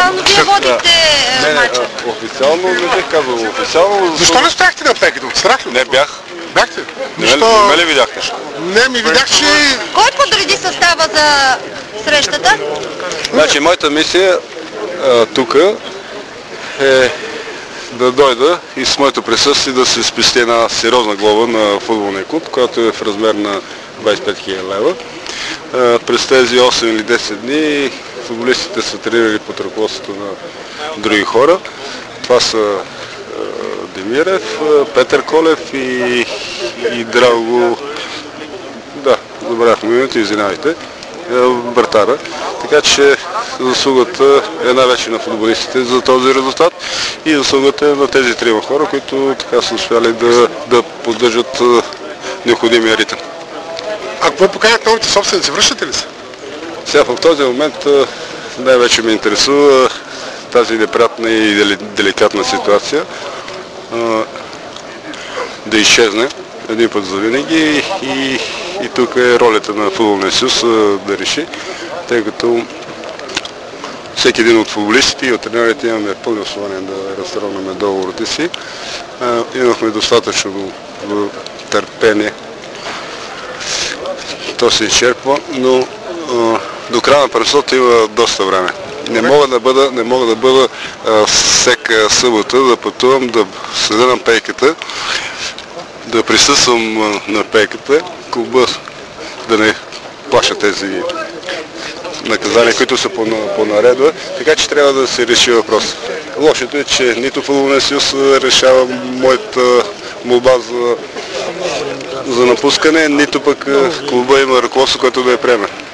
официално вие водите матча? Официално не бих казал официално. Защо не стояхте на пейката? От страх ли? Не бях. Бяхте? Не ли видяхте? Не, ми видях, че... Кой подреди състава за срещата? Значи, моята мисия тук е да дойда и с моето присъствие да се спести една сериозна глоба на футболния клуб, която е в размер на 25 000 лева. През тези 8 или 10 дни футболистите са тренирали под ръководството на други хора. Това са Демирев, Петър Колев и Драго... Да, забравях минути, извинявайте. Бъртара. Така че заслугата е най-вече на футболистите за този резултат и заслугата е на тези трима хора, които така са успяли да поддържат необходимия ритъм. А какво поканят новите собственици? Връщате ли се? Сега в този момент най-вече ме интересува тази неприятна и деликатна ситуация да изчезне един път за винаги и тук е ролята на футболния съюз да реши, тъй като всеки един от футболистите и от тренерите имаме пълни основания да разтрогнем договорите си. Имахме достатъчно търпение. То се изчерпва, но до края на първенството има доста време. Не мога да бъда всяка събота да пътувам, да седа на пейката, да присъствам на пейката, клуба да не плаща тези наказания, които са по наредба, така че трябва да се реши въпрос. Лошото е, че нито футболния съюз решава моята молба за напускане, нито пък клуба има ръководство, което да я приеме.